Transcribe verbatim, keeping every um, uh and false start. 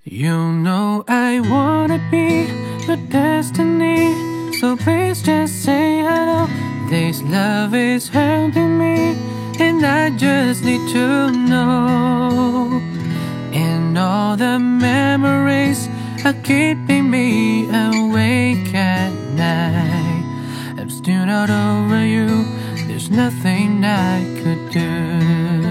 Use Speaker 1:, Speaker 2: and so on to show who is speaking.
Speaker 1: You know I wanna be your destiny, so please just say hello. This love is hurting me, and I just need to know. And all the memories are keeping me awake at night. I'm still not over you, there's nothing I could do.